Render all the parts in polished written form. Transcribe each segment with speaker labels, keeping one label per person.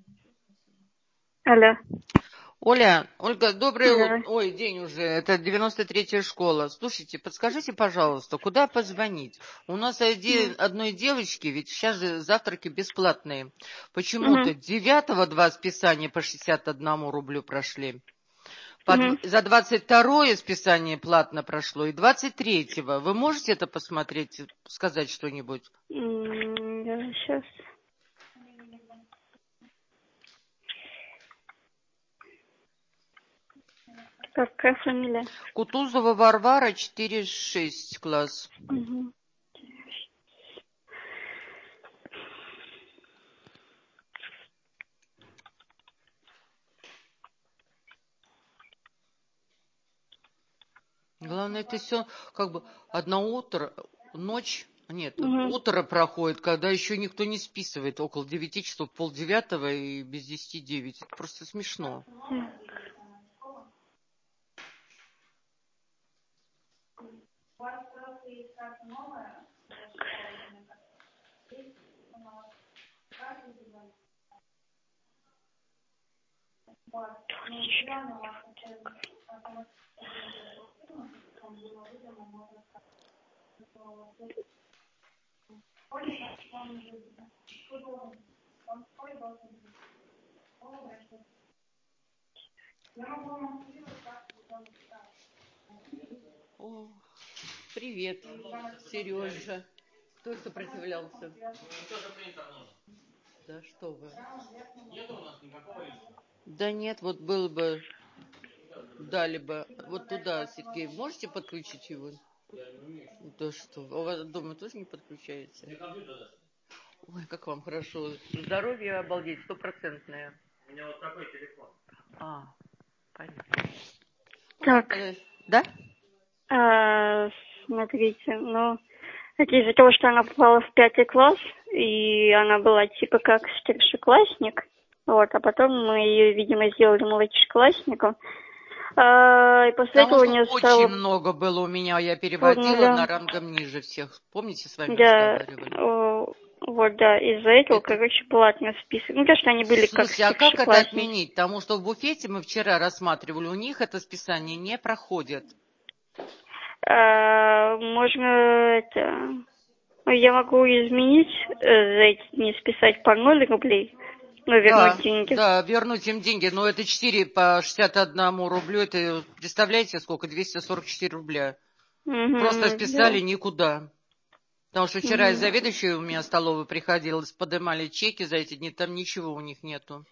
Speaker 1: Алло.
Speaker 2: Ольга,
Speaker 1: Да.
Speaker 2: Ой, день уже, это 93-я школа. Слушайте, подскажите, пожалуйста, куда позвонить? У нас одной девочки, ведь сейчас же завтраки бесплатные. Почему-то 9-го 2 списания по 61 рублю прошли. За 22-е списание платно прошло и 23-го. Вы можете это посмотреть, сказать что-нибудь?
Speaker 1: Да, сейчас. Какая фамилия?
Speaker 2: Кутузова Варвара, 4-6 класс.
Speaker 1: Угу.
Speaker 2: Главное, это все как бы утро проходит, когда еще никто не списывает, около 9 часов, 8:30 и без 10:09. Это просто смешно. О, привет, Сережа. Кто сопротивлялся?
Speaker 3: Тоже принтер нужен.
Speaker 2: Да что вы.
Speaker 3: Нет у нас никакого лишнего.
Speaker 2: Да нет, вот было бы, дали бы. Вот туда, Сергей, можете подключить его?
Speaker 3: Я не умею.
Speaker 2: Да что вы. У вас дома тоже не подключается?
Speaker 3: Мне компьютер даст.
Speaker 2: Ой, как вам хорошо. Здоровье обалдеть, 100%.
Speaker 3: У меня вот такой телефон.
Speaker 2: Понятно.
Speaker 1: Так.
Speaker 2: Да?
Speaker 1: Смотрите, это из-за того, что она попала в 5 класс, и она была типа как старшеклассник, а потом мы ее, видимо, сделали младшеклассником. И после этого у нее стало...
Speaker 2: Очень много было у меня, я переводила на рангом ниже всех. Помните, с вами разговаривали?
Speaker 1: Да, из-за этого, платный список. То, что они были как
Speaker 2: Слушайте, а как это
Speaker 1: старшеклассники.
Speaker 2: отменить? Потому что в буфете мы вчера рассматривали, у них это списание не проходит.
Speaker 1: Можно я могу изменить за эти дни, списать по 0 рублей, вернуть деньги.
Speaker 2: Да, вернуть им деньги, но это 4 по 61 рублю, это, представляете, сколько? 244 рубля. Просто списали никуда. Потому что вчера заведующая у меня столовой приходила, поднимали чеки за эти дни, там ничего у них нету.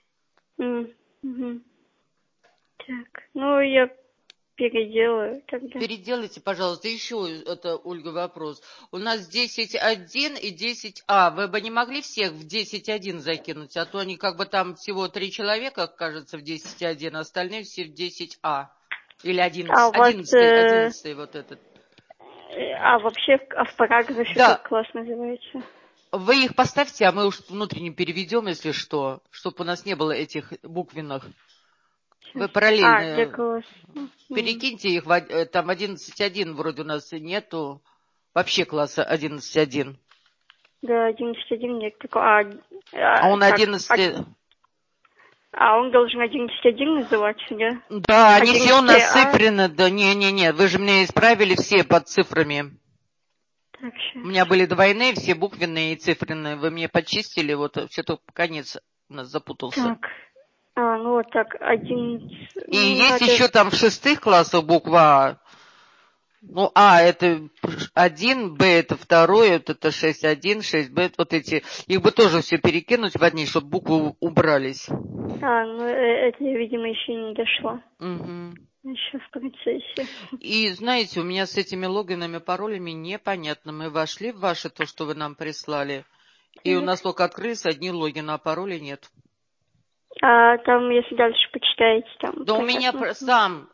Speaker 1: Так, я переделаю тогда.
Speaker 2: Переделайте, пожалуйста, еще это, Ольга, вопрос. У нас 10.1 и 10А. Вы бы не могли всех в 10.1 закинуть? А то они как бы там всего 3 человека, кажется, в 10.1, а остальные все в 10А. Или 11, 11 вот этот.
Speaker 1: Вообще в параграфе как класс называется?
Speaker 2: Вы их поставьте, а мы уж внутренне переведем, если что, чтобы у нас не было этих буквенных. Вы параллельно перекиньте их, там 11.1 вроде у нас нету, вообще класса 11.1.
Speaker 1: Да, 11.1 нет такого.
Speaker 2: Он 11...
Speaker 1: он должен 11.1 называться, да?
Speaker 2: Да, они все у нас цифрены, да, не, вы же мне исправили все под цифрами.
Speaker 1: Так,
Speaker 2: у меня были двойные, все буквенные и цифренные, вы мне почистили, вот все-то конец у нас запутался.
Speaker 1: Так. 11...
Speaker 2: И есть еще там в 6 классах буква А. Это 1, Б это 2, это 6.1, 6Б, вот эти. Их бы тоже все перекинуть в одни, чтобы буквы убрались.
Speaker 1: Это, видимо, еще не дошло.
Speaker 2: Угу.
Speaker 1: Еще в процессе.
Speaker 2: И знаете, у меня с этими логинами, паролями непонятно. Мы вошли в ваше, то, что вы нам прислали, и у нас только открылись одни логины, а паролей нет.
Speaker 1: Там, если дальше почитаете, там...
Speaker 2: Да понятно. У меня сам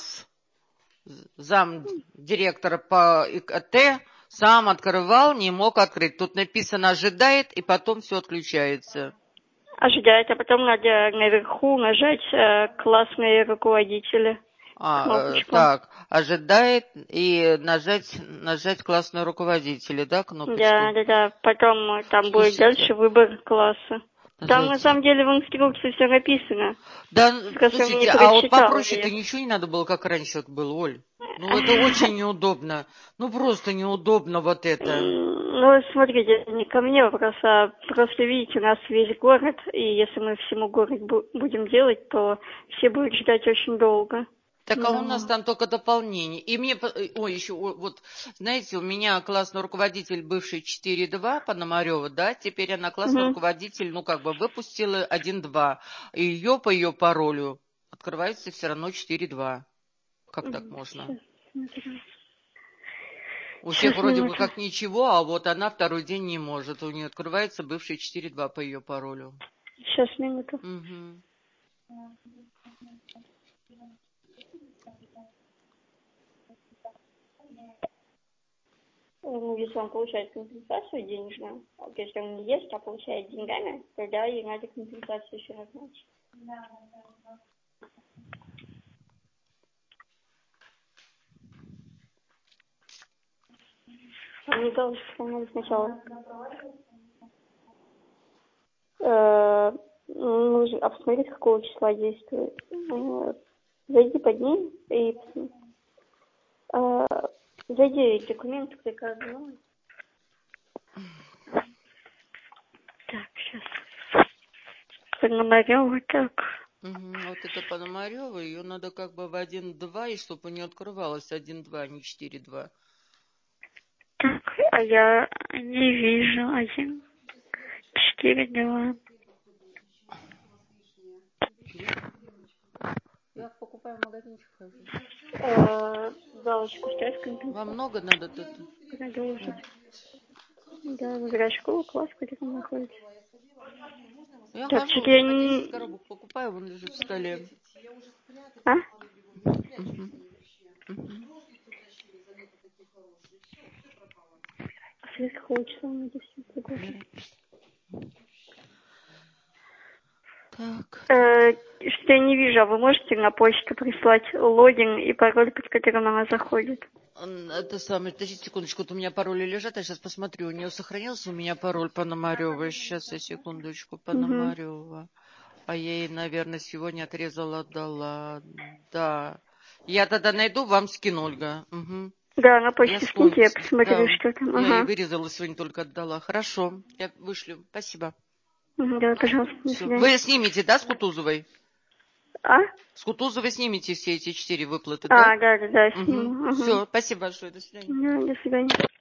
Speaker 2: зам директора по ИКТ сам открывал, не мог открыть. Тут написано «ожидает», и потом все отключается.
Speaker 1: Ожидает, а потом надо наверху нажать «классные руководители».
Speaker 2: Так, ожидает и нажать «классные руководители», да, кнопочку?
Speaker 1: Да. Потом там будет дальше выбор класса. Там на самом деле в инструкции все написано.
Speaker 2: Да,
Speaker 1: Просто мне не
Speaker 2: слушайте, а вот
Speaker 1: прочитала
Speaker 2: попроще-то
Speaker 1: я.
Speaker 2: ничего не надо было, как раньше вот было, Оль. Ну, это очень неудобно. Ну, просто неудобно вот это.
Speaker 1: Ну, смотрите, это не ко мне вопрос, а просто видите, у нас весь город, и если мы всему город будем делать, то все будут ждать очень долго.
Speaker 2: Так, а у нас там только дополнение. И мне, ой, еще, вот, знаете, у меня классный руководитель, бывший 4.2 Пономарева, да, теперь она классный руководитель, ну, как бы выпустила 1.2. И ее по ее паролю открывается все равно 4.2. Как так можно? У всех вроде бы как ничего, а вот она второй день не может. У нее открывается бывший 4.2 по ее паролю.
Speaker 1: Сейчас, минуту.
Speaker 2: Угу.
Speaker 1: Ну, если он получает компенсацию денежную, вот если он не ест, а получает деньгами, тогда ей надо компенсацию еще назначить. А мне казалось, что надо сначала нужно посмотреть, какого числа действует. Зайди под ним и зайди в документы, кликай в новый. Так, сейчас. Пономарёва, так.
Speaker 2: Вот это Пономарева, ее надо как бы в 1.2, и чтобы не открывалось 1.2, а не 4.2.
Speaker 1: Так, а я не вижу 1.4.2.
Speaker 2: Я покупаю в магазинчик хожу.
Speaker 1: Галочку ставь компенсацию.
Speaker 2: Вам много надо тут?
Speaker 1: Продолжить. Да, выбирай школу, класс, где там находится.
Speaker 2: Я
Speaker 1: Так,
Speaker 2: хожу,
Speaker 1: я
Speaker 2: по 10
Speaker 1: не...
Speaker 2: коробок покупаю, он лежит в столе.
Speaker 1: А? Свет какого числа мы здесь все пригласим?
Speaker 2: Так.
Speaker 1: Что я не вижу, а вы можете на почту прислать логин и пароль, под которым она заходит?
Speaker 2: Это самое, подождите секундочку, вот у меня пароли лежат, я сейчас посмотрю, у нее сохранился у меня пароль Пономарева, сейчас я секундочку, Пономарева. А я ей, наверное, сегодня отрезала, отдала, да. Я тогда найду, вам скину, Ольга. Угу.
Speaker 1: Да, на почту скиньте, я посмотрю,
Speaker 2: да,
Speaker 1: что там.
Speaker 2: я ей вырезала, сегодня только отдала. Хорошо, я вышлю, спасибо.
Speaker 1: Да, пожалуйста, до свидания.
Speaker 2: Вы снимете, да, с Кутузовой?
Speaker 1: А?
Speaker 2: С Кутузовой снимете все эти 4 выплаты, да?
Speaker 1: Да, сниму.
Speaker 2: Все, спасибо большое, до свидания.
Speaker 1: Да, до свидания.